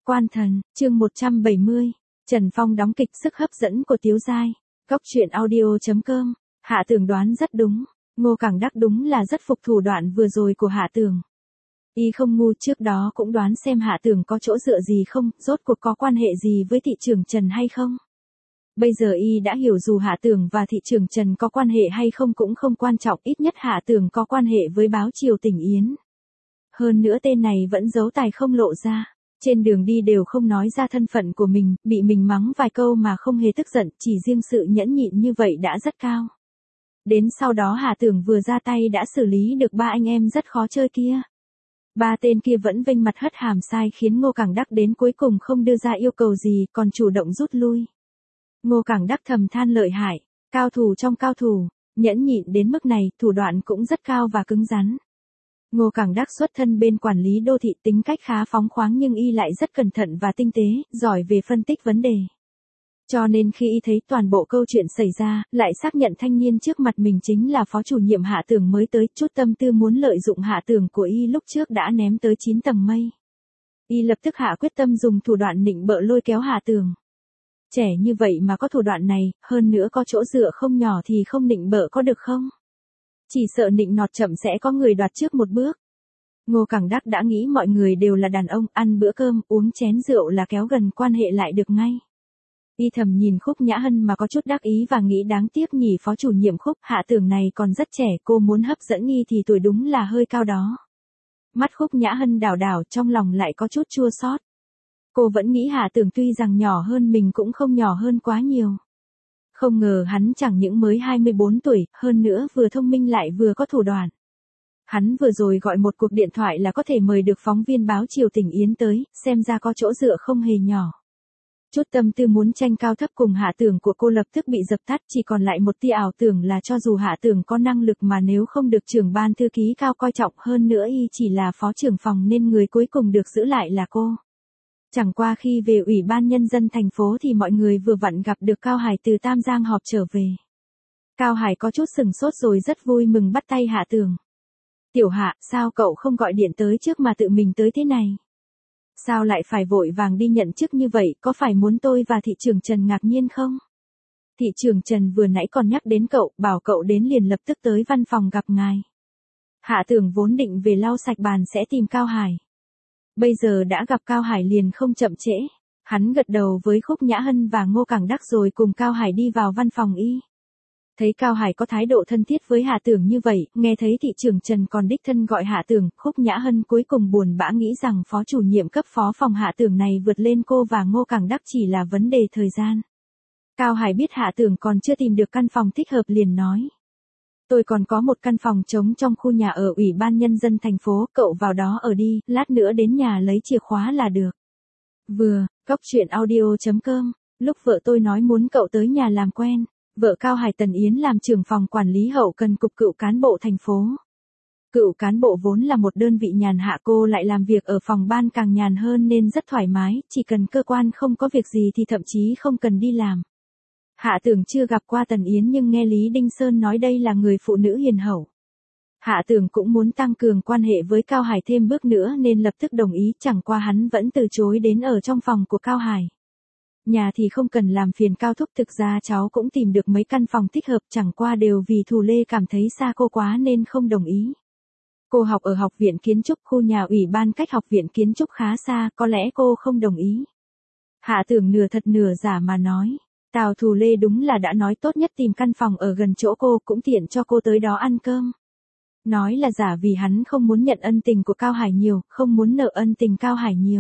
Quan Thần, chương 170, Trần Phong đóng kịch sức hấp dẫn của Tiếu Giai. Góc truyện audio.com. Hạ Tường đoán rất đúng, Ngô Cảng Đắc đúng là rất phục thủ đoạn vừa rồi của Hạ Tường. Y không ngu, trước đó cũng đoán xem Hạ Tường có chỗ dựa gì không, rốt cuộc có quan hệ gì với thị trưởng Trần hay không. Bây giờ Y đã hiểu dù Hạ Tường và thị trưởng Trần có quan hệ hay không cũng không quan trọng, ít nhất Hạ Tường có quan hệ với báo Triều Tỉnh Yến. Hơn nữa tên này vẫn giấu tài không lộ ra. Trên đường đi đều không nói ra thân phận của mình, bị mình mắng vài câu mà không hề tức giận, chỉ riêng sự nhẫn nhịn như vậy đã rất cao. Đến sau đó Hạ Tường vừa ra tay đã xử lý được ba anh em rất khó chơi kia. Ba tên kia vẫn vênh mặt hất hàm sai khiến Ngô Cảng Đắc đến cuối cùng không đưa ra yêu cầu gì, còn chủ động rút lui. Ngô Cảng Đắc thầm than lợi hại, cao thủ trong cao thủ, nhẫn nhịn đến mức này, thủ đoạn cũng rất cao và cứng rắn. Ngô Cảng Đắc xuất thân bên quản lý đô thị, tính cách khá phóng khoáng nhưng Y lại rất cẩn thận và tinh tế, giỏi về phân tích vấn đề. Cho nên khi Y thấy toàn bộ câu chuyện xảy ra, lại xác nhận thanh niên trước mặt mình chính là phó chủ nhiệm Hạ Tường mới tới, chút tâm tư muốn lợi dụng Hạ Tường của Y lúc trước đã ném tới 9 tầng mây. Y lập tức hạ quyết tâm dùng thủ đoạn nịnh bợ lôi kéo Hạ Tường. Trẻ như vậy mà có thủ đoạn này, hơn nữa có chỗ dựa không nhỏ thì không nịnh bợ có được không? Chỉ sợ nịnh nọt chậm sẽ có người đoạt trước một bước. Ngô Cảng Đắc đã nghĩ mọi người đều là đàn ông, ăn bữa cơm, uống chén rượu là kéo gần quan hệ lại được ngay. Y thầm nhìn Khúc Nhã Hân mà có chút đắc ý và nghĩ đáng tiếc nhỉ, phó chủ nhiệm Khúc Hạ Tường này còn rất trẻ, cô muốn hấp dẫn Y thì tuổi đúng là hơi cao đó. Mắt Khúc Nhã Hân đảo đảo, trong lòng lại có chút chua xót. Cô vẫn nghĩ Hạ Tường tuy rằng nhỏ hơn mình cũng không nhỏ hơn quá nhiều. Không ngờ hắn chẳng những mới 24 tuổi, hơn nữa vừa thông minh lại vừa có thủ đoạn. Hắn vừa rồi gọi một cuộc điện thoại là có thể mời được phóng viên báo Triều Tỉnh Yến tới, xem ra có chỗ dựa không hề nhỏ. Chút tâm tư muốn tranh cao thấp cùng Hạ Tường của cô lập tức bị dập tắt, chỉ còn lại một tia ảo tưởng là cho dù Hạ Tường có năng lực mà nếu không được trưởng ban thư ký cao coi trọng, hơn nữa Y chỉ là phó trưởng phòng nên người cuối cùng được giữ lại là cô. Chẳng qua khi về Ủy ban Nhân dân thành phố thì mọi người vừa vặn gặp được Cao Hải từ Tam Giang họp trở về. Cao Hải có chút sừng sốt rồi rất vui mừng bắt tay Hạ Tường. Tiểu Hạ, sao cậu không gọi điện tới trước mà tự mình tới thế này? Sao lại phải vội vàng đi nhận chức như vậy, có phải muốn tôi và thị trưởng Trần ngạc nhiên không? Thị trưởng Trần vừa nãy còn nhắc đến cậu, bảo cậu đến liền lập tức tới văn phòng gặp ngài. Hạ Tường vốn định về lau sạch bàn sẽ tìm Cao Hải. Bây giờ đã gặp Cao Hải liền không chậm trễ. Hắn gật đầu với Khúc Nhã Hân và Ngô Cảng Đắc rồi cùng Cao Hải đi vào văn phòng Y. Thấy Cao Hải có thái độ thân thiết với Hạ Tường như vậy, nghe thấy thị trưởng Trần còn đích thân gọi Hạ Tường, Khúc Nhã Hân cuối cùng buồn bã nghĩ rằng phó chủ nhiệm cấp phó phòng Hạ Tường này vượt lên cô và Ngô Cảng Đắc chỉ là vấn đề thời gian. Cao Hải biết Hạ Tường còn chưa tìm được căn phòng thích hợp liền nói. Tôi còn có một căn phòng trống trong khu nhà ở Ủy ban Nhân dân thành phố, cậu vào đó ở đi, lát nữa đến nhà lấy chìa khóa là được. Vừa, góc truyện audio.com, lúc vợ tôi nói muốn cậu tới nhà làm quen, vợ Cao Hải Tần Yến làm trưởng phòng quản lý hậu cần cục cựu cán bộ thành phố. Cựu cán bộ vốn là một đơn vị nhàn hạ, cô lại làm việc ở phòng ban càng nhàn hơn nên rất thoải mái, chỉ cần cơ quan không có việc gì thì thậm chí không cần đi làm. Hạ Tường chưa gặp qua Tần Yến nhưng nghe Lý Đinh Sơn nói đây là người phụ nữ hiền hậu. Hạ Tường cũng muốn tăng cường quan hệ với Cao Hải thêm bước nữa nên lập tức đồng ý, chẳng qua hắn vẫn từ chối đến ở trong phòng của Cao Hải. Nhà thì không cần làm phiền Cao thúc, thực ra cháu cũng tìm được mấy căn phòng thích hợp, chẳng qua đều vì Thù Lê cảm thấy xa cô quá nên không đồng ý. Cô học ở học viện kiến trúc, khu nhà ủy ban cách học viện kiến trúc khá xa, có lẽ cô không đồng ý. Hạ Tường nửa thật nửa giả mà nói. Tào Thù Lê đúng là đã nói tốt nhất tìm căn phòng ở gần chỗ cô, cũng tiện cho cô tới đó ăn cơm. Nói là giả vì hắn không muốn nhận ân tình của Cao Hải nhiều, không muốn nợ ân tình Cao Hải nhiều.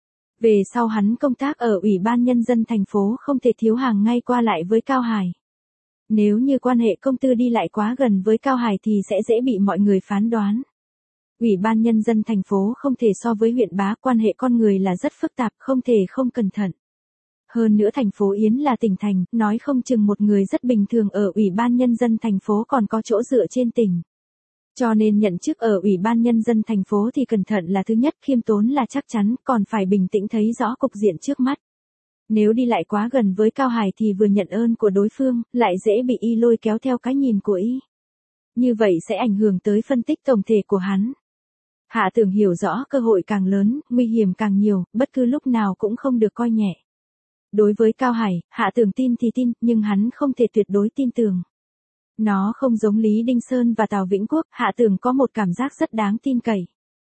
Về sau hắn công tác ở Ủy ban Nhân dân thành phố không thể thiếu hàng ngay qua lại với Cao Hải. Nếu như quan hệ công tư đi lại quá gần với Cao Hải thì sẽ dễ bị mọi người phán đoán. Ủy ban Nhân dân thành phố không thể so với huyện Bá, quan hệ con người là rất phức tạp, không thể không cẩn thận. Hơn nữa thành phố Yến là tỉnh thành, nói không chừng một người rất bình thường ở Ủy ban Nhân dân thành phố còn có chỗ dựa trên tỉnh. Cho nên nhận chức ở Ủy ban Nhân dân thành phố thì cẩn thận là thứ nhất, khiêm tốn là chắc chắn, còn phải bình tĩnh thấy rõ cục diện trước mắt. Nếu đi lại quá gần với Cao Hải thì vừa nhận ơn của đối phương, lại dễ bị Y lôi kéo theo cái nhìn của Y. Như vậy sẽ ảnh hưởng tới phân tích tổng thể của hắn. Hạ Tường hiểu rõ cơ hội càng lớn, nguy hiểm càng nhiều, bất cứ lúc nào cũng không được coi nhẹ. Đối với Cao Hải, Hạ Tường tin thì tin, nhưng hắn không thể tuyệt đối tin tưởng. Nó không giống Lý Đinh Sơn và Tào Vĩnh Quốc, Hạ Tường có một cảm giác rất đáng tin cậy.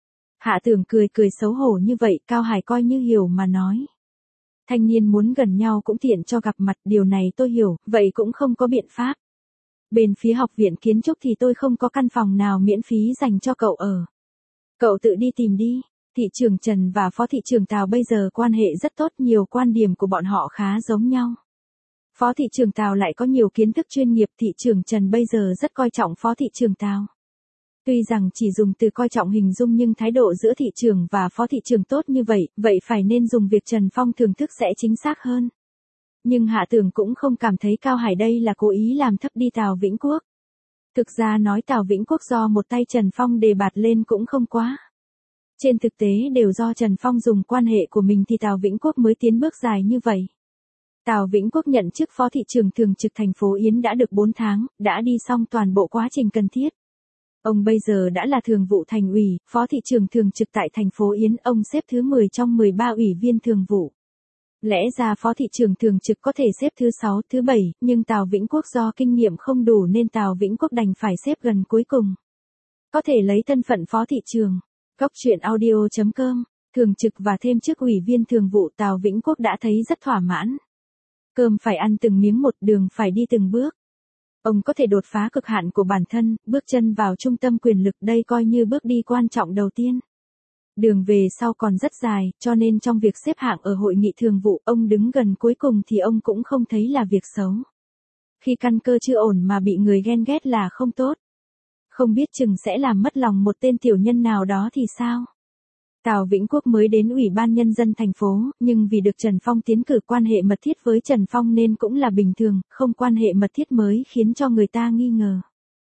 Hạ Tường cười cười xấu hổ như vậy, Cao Hải coi như hiểu mà nói. Thanh niên muốn gần nhau cũng tiện cho gặp mặt, điều này tôi hiểu, vậy cũng không có biện pháp. Bên phía học viện kiến trúc thì tôi không có căn phòng nào miễn phí dành cho cậu ở. Cậu tự đi tìm đi. Thị trưởng Trần và phó thị trưởng Tào bây giờ quan hệ rất tốt, nhiều quan điểm của bọn họ khá giống nhau. Phó thị trưởng Tào lại có nhiều kiến thức chuyên nghiệp, thị trưởng Trần bây giờ rất coi trọng phó thị trưởng Tào. Tuy rằng chỉ dùng từ coi trọng hình dung nhưng thái độ giữa thị trưởng và phó thị trưởng tốt như vậy, vậy phải nên dùng việc Trần Phong thưởng thức sẽ chính xác hơn. Nhưng Hạ Tường cũng không cảm thấy Cao Hải đây là cố ý làm thấp đi Tào Vĩnh Quốc. Thực ra nói Tào Vĩnh Quốc do một tay Trần Phong đề bạt lên cũng không quá. Trên thực tế đều do Trần Phong dùng quan hệ của mình thì Tào Vĩnh Quốc mới tiến bước dài như vậy. Tào Vĩnh Quốc nhận chức phó thị trưởng thường trực thành phố Yến đã được 4 tháng, đã đi xong toàn bộ quá trình cần thiết. Ông bây giờ đã là thường vụ thành ủy, phó thị trưởng thường trực tại thành phố Yến, ông xếp thứ 10 trong 13 ủy viên thường vụ. Lẽ ra phó thị trưởng thường trực có thể xếp thứ 6, thứ 7, nhưng Tào Vĩnh Quốc do kinh nghiệm không đủ nên Tào Vĩnh Quốc đành phải xếp gần cuối cùng. Có thể lấy thân phận phó thị trưởng. Góc truyện audio.com, thường trực và thêm chức ủy viên thường vụ Tào Vĩnh Quốc đã thấy rất thỏa mãn. Cơm phải ăn từng miếng một, đường phải đi từng bước. Ông có thể đột phá cực hạn của bản thân, bước chân vào trung tâm quyền lực, đây coi như bước đi quan trọng đầu tiên. Đường về sau còn rất dài, cho nên trong việc xếp hạng ở hội nghị thường vụ, ông đứng gần cuối cùng thì ông cũng không thấy là việc xấu. Khi căn cơ chưa ổn mà bị người ghen ghét là không tốt. Không biết chừng sẽ làm mất lòng một tên tiểu nhân nào đó thì sao? Tào Vĩnh Quốc mới đến Ủy ban Nhân dân thành phố, nhưng vì được Trần Phong tiến cử quan hệ mật thiết với Trần Phong nên cũng là bình thường, không quan hệ mật thiết mới khiến cho người ta nghi ngờ.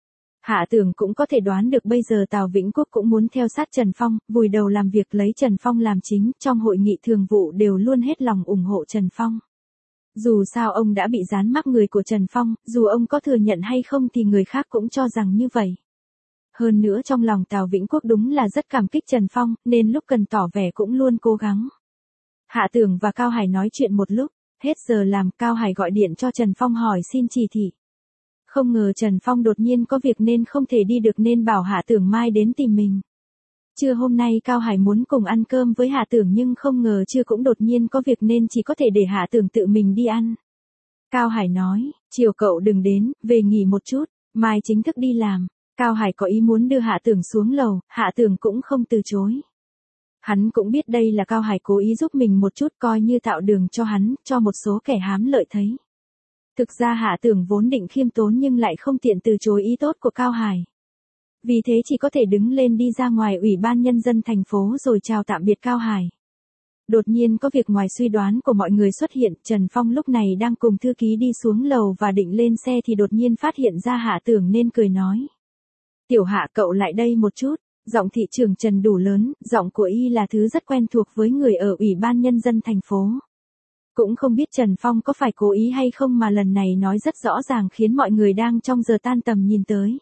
Hạ Tường cũng có thể đoán được bây giờ Tào Vĩnh Quốc cũng muốn theo sát Trần Phong, vùi đầu làm việc lấy Trần Phong làm chính, trong hội nghị thường vụ đều luôn hết lòng ủng hộ Trần Phong. Dù sao ông đã bị dán mác người của Trần Phong, dù ông có thừa nhận hay không thì người khác cũng cho rằng như vậy. Hơn nữa trong lòng Tào Vĩnh Quốc đúng là rất cảm kích Trần Phong, nên lúc cần tỏ vẻ cũng luôn cố gắng. Hạ Tường và Cao Hải nói chuyện một lúc, hết giờ làm, Cao Hải gọi điện cho Trần Phong hỏi xin chỉ thị. Không ngờ Trần Phong đột nhiên có việc nên không thể đi được nên bảo Hạ Tường mai đến tìm mình. Trưa hôm nay Cao Hải muốn cùng ăn cơm với Hạ Tường nhưng không ngờ trưa cũng đột nhiên có việc nên chỉ có thể để Hạ Tường tự mình đi ăn. Cao Hải nói, chiều cậu đừng đến, về nghỉ một chút, mai chính thức đi làm. Cao Hải có ý muốn đưa Hạ Tường xuống lầu, Hạ Tường cũng không từ chối. Hắn cũng biết đây là Cao Hải cố ý giúp mình một chút coi như tạo đường cho hắn, cho một số kẻ hám lợi thấy. Thực ra Hạ Tường vốn định khiêm tốn nhưng lại không tiện từ chối ý tốt của Cao Hải. Vì thế chỉ có thể đứng lên đi ra ngoài Ủy ban Nhân dân thành phố rồi chào tạm biệt Cao Hải. Đột nhiên có việc ngoài suy đoán của mọi người xuất hiện, Trần Phong lúc này đang cùng thư ký đi xuống lầu và định lên xe thì đột nhiên phát hiện ra Hạ Tường nên cười nói. Tiểu Hạ cậu lại đây một chút, giọng thị trưởng Trần đủ lớn, giọng của y là thứ rất quen thuộc với người ở Ủy ban Nhân dân thành phố. Cũng không biết Trần Phong có phải cố ý hay không mà lần này nói rất rõ ràng khiến mọi người đang trong giờ tan tầm nhìn tới.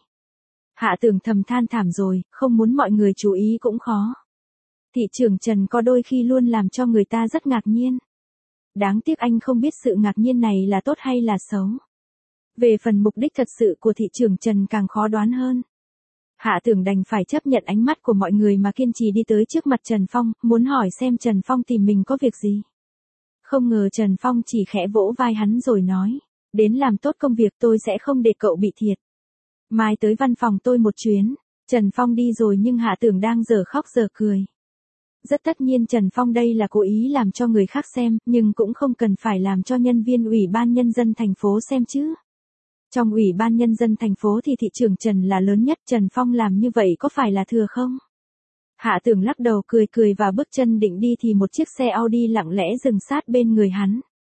Hạ Tường thầm than thảm rồi, không muốn mọi người chú ý cũng khó. Thị trưởng Trần có đôi khi luôn làm cho người ta rất ngạc nhiên. Đáng tiếc anh không biết sự ngạc nhiên này là tốt hay là xấu. Về phần mục đích thật sự của thị trưởng Trần càng khó đoán hơn. Hạ Tường đành phải chấp nhận ánh mắt của mọi người mà kiên trì đi tới trước mặt Trần Phong, muốn hỏi xem Trần Phong tìm mình có việc gì. Không ngờ Trần Phong chỉ khẽ vỗ vai hắn rồi nói, đến làm tốt công việc tôi sẽ không để cậu bị thiệt. Mai tới văn phòng tôi một chuyến. Trần Phong đi rồi nhưng Hạ Tường đang giờ khóc giờ cười. Rất tất nhiên Trần Phong đây là cố ý làm cho người khác xem, nhưng cũng không cần phải làm cho nhân viên Ủy ban Nhân dân thành phố xem chứ. Trong Ủy ban Nhân dân thành phố thì thị trưởng Trần là lớn nhất, Trần Phong làm như vậy có phải là thừa không? Hạ Tường lắc đầu cười cười và bước chân định đi thì một chiếc xe Audi lặng lẽ dừng sát bên người hắn.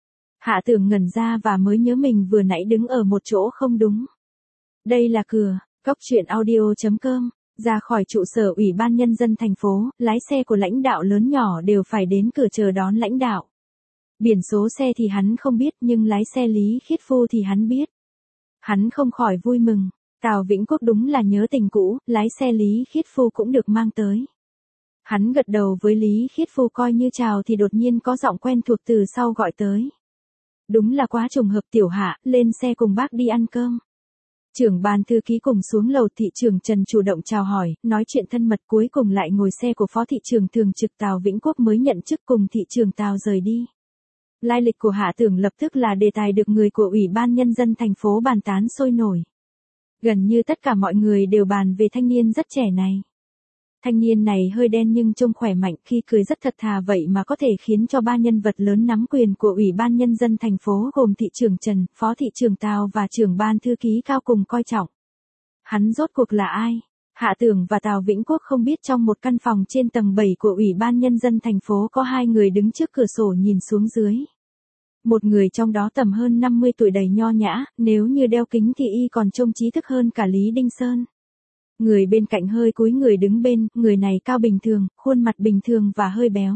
Hạ Tường ngẩn ra và mới nhớ mình vừa nãy đứng ở một chỗ không đúng. Đây là cửa, góc truyện audio.com, ra khỏi trụ sở Ủy ban Nhân dân thành phố, lái xe của lãnh đạo lớn nhỏ đều phải đến cửa chờ đón lãnh đạo. Biển số xe thì hắn không biết nhưng lái xe Lý Khiết Phu thì hắn biết. Hắn không khỏi vui mừng, Tào Vĩnh Quốc đúng là nhớ tình cũ, lái xe Lý Khiết Phu cũng được mang tới. Hắn gật đầu với Lý Khiết Phu coi như chào thì đột nhiên có giọng quen thuộc từ sau gọi tới. Đúng là quá trùng hợp Tiểu Hạ, lên xe cùng bác đi ăn cơm. Trưởng ban thư ký cùng xuống lầu, thị trưởng Trần chủ động chào hỏi, nói chuyện thân mật, cuối cùng lại ngồi xe của phó thị trưởng thường trực Tào Vĩnh Quốc mới nhận chức cùng thị trưởng Tào rời đi. Lai lịch của Hạ Tưởng lập tức là đề tài được người của Ủy ban Nhân dân thành phố bàn tán sôi nổi. Gần như tất cả mọi người đều bàn về thanh niên rất trẻ này. Thanh niên này hơi đen nhưng trông khỏe mạnh, khi cười rất thật thà, vậy mà có thể khiến cho ba nhân vật lớn nắm quyền của Ủy ban Nhân dân thành phố gồm thị trưởng Trần, phó thị trưởng Tào và trưởng ban thư ký Cao cùng coi trọng. Hắn rốt cuộc là ai? Hạ Tưởng và Tào Vĩnh Quốc không biết trong một căn phòng trên tầng 7 của Ủy ban Nhân dân thành phố có hai người đứng trước cửa sổ nhìn xuống dưới. Một người trong đó tầm hơn 50 tuổi, đầy nho nhã, nếu như đeo kính thì y còn trông trí thức hơn cả Lý Đinh Sơn. Người bên cạnh hơi cúi người đứng bên, người này cao bình thường, khuôn mặt bình thường và hơi béo.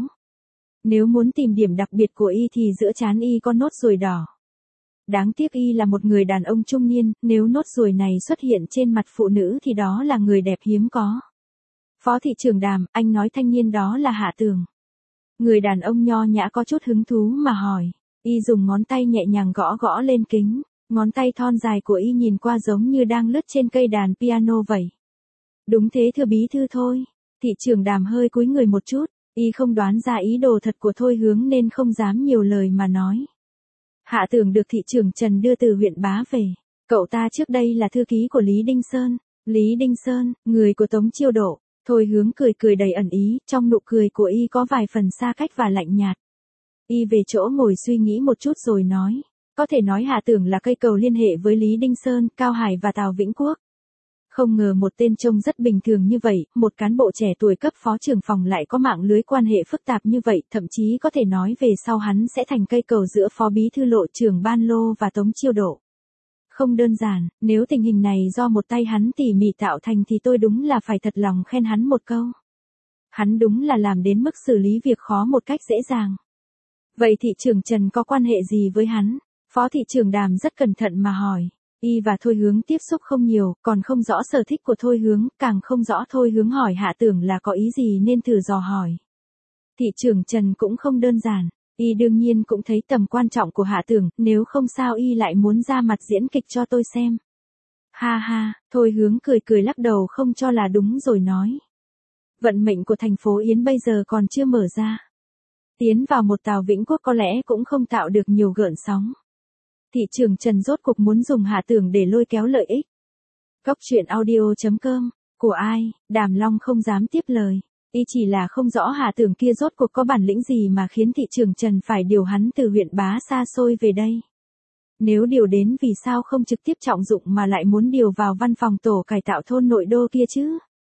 Nếu muốn tìm điểm đặc biệt của y thì giữa trán y có nốt ruồi đỏ. Đáng tiếc y là một người đàn ông trung niên, nếu nốt ruồi này xuất hiện trên mặt phụ nữ thì đó là người đẹp hiếm có. Phó thị trưởng Đàm, anh nói thanh niên đó là Hạ Tưởng. Người đàn ông nho nhã có chút hứng thú mà hỏi. Y dùng ngón tay nhẹ nhàng gõ gõ lên kính, ngón tay thon dài của y nhìn qua giống như đang lướt trên cây đàn piano vậy. Đúng thế thưa bí thư Thôi. Thị trưởng Đàm hơi cúi người một chút, y không đoán ra ý đồ thật của Thôi Hướng nên không dám nhiều lời mà nói. Hạ Tưởng được thị trưởng Trần đưa từ huyện Bá về. Cậu ta trước đây là thư ký của Lý Đinh Sơn. Lý Đinh Sơn, người của Tống Chiêu Độ. Thôi Hướng cười cười đầy ẩn ý, trong nụ cười của y có vài phần xa cách và lạnh nhạt. Y về chỗ ngồi suy nghĩ một chút rồi nói. Có thể nói Hạ Tưởng là cây cầu liên hệ với Lý Đinh Sơn, Cao Hải và Tào Vĩnh Quốc. Không ngờ một tên trông rất bình thường như vậy, một cán bộ trẻ tuổi cấp phó trưởng phòng lại có mạng lưới quan hệ phức tạp như vậy, thậm chí có thể nói về sau hắn sẽ thành cây cầu giữa phó bí thư Lộ, trưởng ban Lô và Tống Chiêu Độ. Không đơn giản, nếu tình hình này do một tay hắn tỉ mỉ tạo thành thì tôi đúng là phải thật lòng khen hắn một câu. Hắn đúng là làm đến mức xử lý việc khó một cách dễ dàng. Vậy thị trưởng Trần có quan hệ gì với hắn? Phó thị trưởng Đàm rất cẩn thận mà hỏi. Y và Thôi Hướng tiếp xúc không nhiều, còn không rõ sở thích của Thôi Hướng, càng không rõ Thôi Hướng hỏi Hạ Tưởng là có ý gì nên thử dò hỏi. Thị trưởng Trần cũng không đơn giản, y đương nhiên cũng thấy tầm quan trọng của Hạ Tưởng, nếu không sao y lại muốn ra mặt diễn kịch cho tôi xem. Ha ha, Thôi Hướng cười cười lắc đầu không cho là đúng rồi nói. Vận mệnh của thành phố Yến bây giờ còn chưa mở ra. Tiến vào một Tào Vĩnh Quốc có lẽ cũng không tạo được nhiều gợn sóng. Thị trưởng Trần rốt cuộc muốn dùng Hạ Tưởng để lôi kéo lợi ích. Góc truyện audio.com, của ai? Đàm Long không dám tiếp lời. Y chỉ là không rõ Hạ Tưởng kia rốt cuộc có bản lĩnh gì mà khiến thị trưởng Trần phải điều hắn từ huyện Bá xa xôi về đây. Nếu điều đến vì sao không trực tiếp trọng dụng mà lại muốn điều vào văn phòng tổ cải tạo thôn nội đô kia chứ?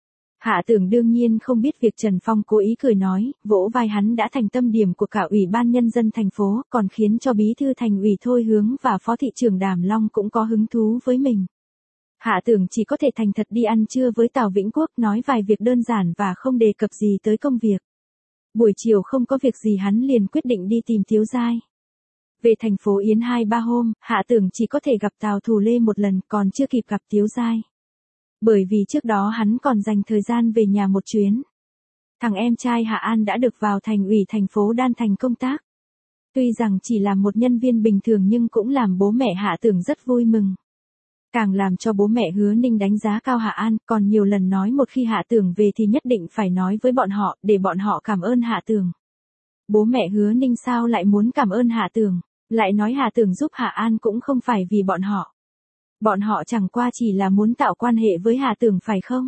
Hạ Tưởng đương nhiên không biết việc Trần Phong cố ý cười nói, vỗ vai hắn đã thành tâm điểm của cả Ủy ban Nhân dân thành phố, còn khiến cho bí thư thành ủy Thôi Hướng và phó thị trưởng Đàm Long cũng có hứng thú với mình. Hạ Tưởng chỉ có thể thành thật đi ăn trưa với Tào Vĩnh Quốc, nói vài việc đơn giản và không đề cập gì tới công việc. Buổi chiều không có việc gì hắn liền quyết định đi tìm Tiếu Giai. Về thành phố Yến 2-3 hôm, Hạ Tưởng chỉ có thể gặp Tào Thù Lê một lần, còn chưa kịp gặp Tiếu Giai. Bởi vì trước đó hắn còn dành thời gian về nhà một chuyến. Thằng em trai Hạ An đã được vào thành ủy thành phố Đan Thành công tác. Tuy rằng chỉ là một nhân viên bình thường nhưng cũng làm bố mẹ Hạ Tưởng rất vui mừng. Càng làm cho bố mẹ Hứa Ninh đánh giá cao Hạ An, còn nhiều lần nói một khi Hạ Tưởng về thì nhất định phải nói với bọn họ, để bọn họ cảm ơn Hạ Tưởng. Bố mẹ Hứa Ninh sao lại muốn cảm ơn Hạ Tưởng, lại nói Hạ Tưởng giúp Hạ An cũng không phải vì bọn họ. Bọn họ chẳng qua chỉ là muốn tạo quan hệ với Hạ Tưởng phải không?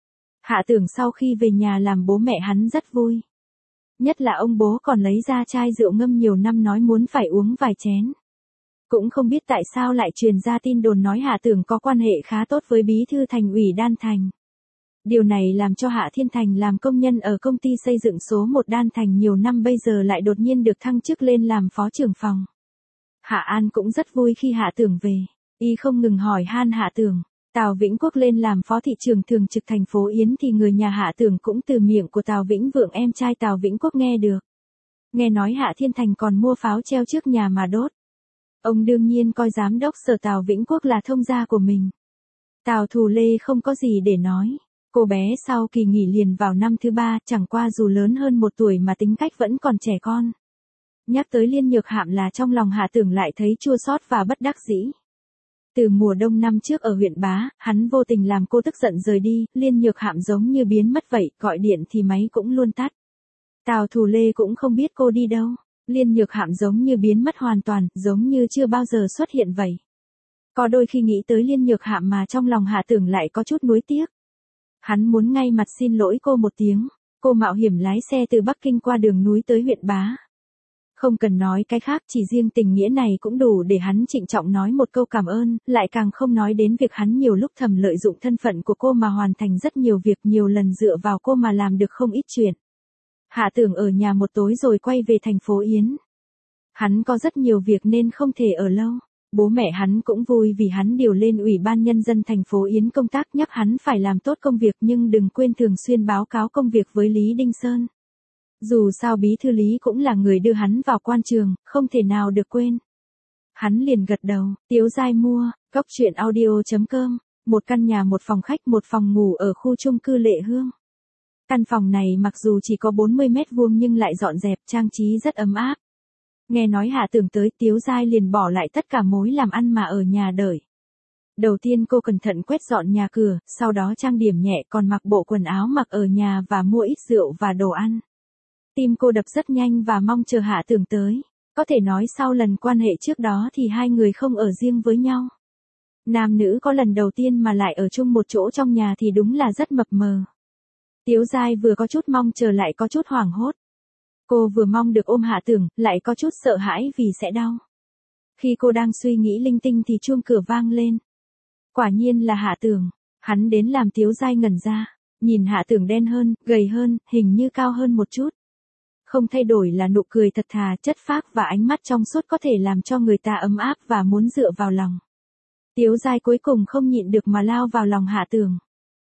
Hạ Tưởng sau khi về nhà làm bố mẹ hắn rất vui. Nhất là ông bố còn lấy ra chai rượu ngâm nhiều năm nói muốn phải uống vài chén. Cũng không biết tại sao lại truyền ra tin đồn nói Hạ Tưởng có quan hệ khá tốt với bí thư thành ủy Đan Thành. Điều này làm cho Hạ Thiên Thành làm công nhân ở công ty xây dựng số 1 Đan Thành nhiều năm bây giờ lại đột nhiên được thăng chức lên làm phó trưởng phòng. Hạ An cũng rất vui khi Hạ Tưởng về. Y không ngừng hỏi han Hạ Tưởng. Tào Vĩnh Quốc lên làm phó thị trưởng thường trực thành phố Yến thì người nhà Hạ Tưởng cũng từ miệng của Tào Vĩnh Vượng em trai Tào Vĩnh Quốc nghe được. Nghe nói Hạ Thiên Thành còn mua pháo treo trước nhà mà đốt. Ông đương nhiên coi giám đốc sở Tào Vĩnh Quốc là thông gia của mình. Tào Thù Lê không có gì để nói. Cô bé sau kỳ nghỉ liền vào năm thứ 3, chẳng qua dù lớn hơn 1 tuổi mà tính cách vẫn còn trẻ con. Nhắc tới Liên Nhược Hạm là trong lòng Hạ Tưởng lại thấy chua xót và bất đắc dĩ. Từ mùa đông năm trước ở huyện Bá, hắn vô tình làm cô tức giận rời đi, Liên Nhược Hạm giống như biến mất vậy, gọi điện thì máy cũng luôn tắt. Tào Thù Lê cũng không biết cô đi đâu. Liên Nhược Hạm giống như biến mất hoàn toàn, giống như chưa bao giờ xuất hiện vậy. Có đôi khi nghĩ tới Liên Nhược Hạm mà trong lòng Hạ Tưởng lại có chút nuối tiếc. Hắn muốn ngay mặt xin lỗi cô một tiếng. Cô mạo hiểm lái xe từ Bắc Kinh qua đường núi tới huyện Bá. Không cần nói cái khác, chỉ riêng tình nghĩa này cũng đủ để hắn trịnh trọng nói một câu cảm ơn, lại càng không nói đến việc hắn nhiều lúc thầm lợi dụng thân phận của cô mà hoàn thành rất nhiều việc, nhiều lần dựa vào cô mà làm được không ít chuyện. Hạ Tưởng ở nhà một tối rồi quay về thành phố Yến. Hắn có rất nhiều việc nên không thể ở lâu. Bố mẹ hắn cũng vui vì hắn điều lên Ủy ban Nhân dân thành phố Yến công tác, nhắc hắn phải làm tốt công việc nhưng đừng quên thường xuyên báo cáo công việc với Lý Đinh Sơn. Dù sao bí thư Lý cũng là người đưa hắn vào quan trường, không thể nào được quên. Hắn liền gật đầu. Tiếu Giai mua, Cóc Truyện Audio.com, một căn nhà một phòng khách một phòng ngủ ở khu chung cư Lệ Hương. Căn phòng này mặc dù chỉ có 40 mét vuông nhưng lại dọn dẹp, trang trí rất ấm áp. Nghe nói Hạ Tưởng tới, Tiếu Giai liền bỏ lại tất cả mối làm ăn mà ở nhà đợi. Đầu tiên cô cẩn thận quét dọn nhà cửa, sau đó trang điểm nhẹ, còn mặc bộ quần áo mặc ở nhà và mua ít rượu và đồ ăn. Tim cô đập rất nhanh và mong chờ Hạ Tưởng tới. Có thể nói sau lần quan hệ trước đó thì hai người không ở riêng với nhau. Nam nữ có lần đầu tiên mà lại ở chung một chỗ trong nhà thì đúng là rất mập mờ. Tiếu Giai vừa có chút mong chờ lại có chút hoảng hốt. Cô vừa mong được ôm Hạ Tưởng, lại có chút sợ hãi vì sẽ đau. Khi cô đang suy nghĩ linh tinh thì chuông cửa vang lên. Quả nhiên là Hạ Tưởng. Hắn đến làm Tiếu Giai ngẩn ra. Nhìn Hạ Tưởng đen hơn, gầy hơn, hình như cao hơn một chút. Không thay đổi là nụ cười thật thà, chất phác và ánh mắt trong suốt có thể làm cho người ta ấm áp và muốn dựa vào lòng. Tiếu Giai cuối cùng không nhịn được mà lao vào lòng Hạ Tưởng.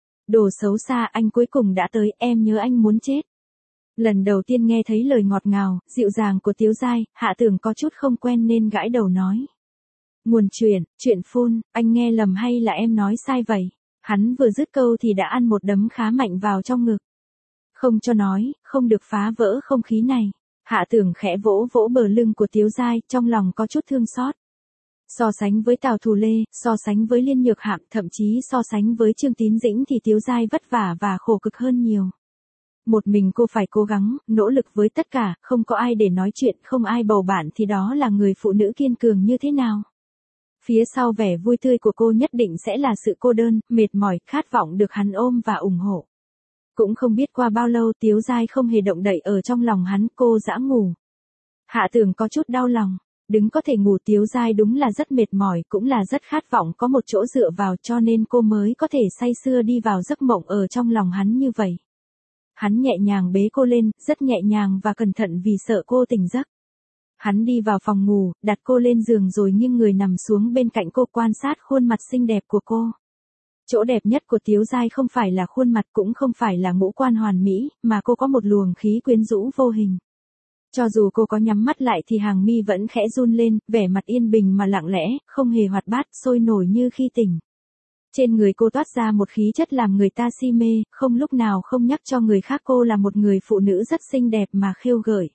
Đồ xấu xa, anh cuối cùng đã tới, em nhớ anh muốn chết. Lần đầu tiên nghe thấy lời ngọt ngào, dịu dàng của Tiếu Giai, Hạ Tưởng có chút không quen nên gãi đầu nói. Nguồn chuyện phun, anh nghe lầm hay là em nói sai vậy? Hắn vừa dứt câu thì đã ăn một đấm khá mạnh vào trong ngực. Không cho nói, không được phá vỡ không khí này. Hạ Tưởng khẽ vỗ vỗ bờ lưng của Tiếu Giai, trong lòng có chút thương xót. So sánh với Tào Thù Lê, so sánh với Liên Nhược Hạm, thậm chí so sánh với Trương Tín Dĩnh thì Tiếu Giai vất vả và khổ cực hơn nhiều. Một mình cô phải cố gắng, nỗ lực với tất cả, không có ai để nói chuyện, không ai bầu bạn thì đó là người phụ nữ kiên cường như thế nào. Phía sau vẻ vui tươi của cô nhất định sẽ là sự cô đơn, mệt mỏi, khát vọng được hắn ôm và ủng hộ. Cũng không biết qua bao lâu Tiếu Giai không hề động đậy ở trong lòng hắn, cô dã ngủ. Hạ Tưởng có chút đau lòng. Đứng có thể ngủ, Tiếu Giai đúng là rất mệt mỏi, cũng là rất khát vọng có một chỗ dựa vào, cho nên cô mới có thể say sưa đi vào giấc mộng ở trong lòng hắn như vậy. Hắn nhẹ nhàng bế cô lên, rất nhẹ nhàng và cẩn thận vì sợ cô tỉnh giấc. Hắn đi vào phòng ngủ, đặt cô lên giường rồi nghiêng người nằm xuống bên cạnh cô, quan sát khuôn mặt xinh đẹp của cô. Chỗ đẹp nhất của Tiếu Giai không phải là khuôn mặt, cũng không phải là ngũ quan hoàn mỹ, mà cô có một luồng khí quyến rũ vô hình. Cho dù cô có nhắm mắt lại thì hàng mi vẫn khẽ run lên, vẻ mặt yên bình mà lặng lẽ, không hề hoạt bát, sôi nổi như khi tỉnh. Trên người cô toát ra một khí chất làm người ta si mê, không lúc nào không nhắc cho người khác cô là một người phụ nữ rất xinh đẹp mà khêu gợi.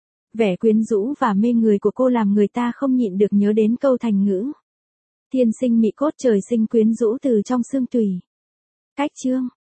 Vẻ quyến rũ và mê người của cô làm người ta không nhịn được nhớ đến câu thành ngữ. Thiên sinh mỹ cốt, trời sinh quyến rũ từ trong xương tủy. Cách chương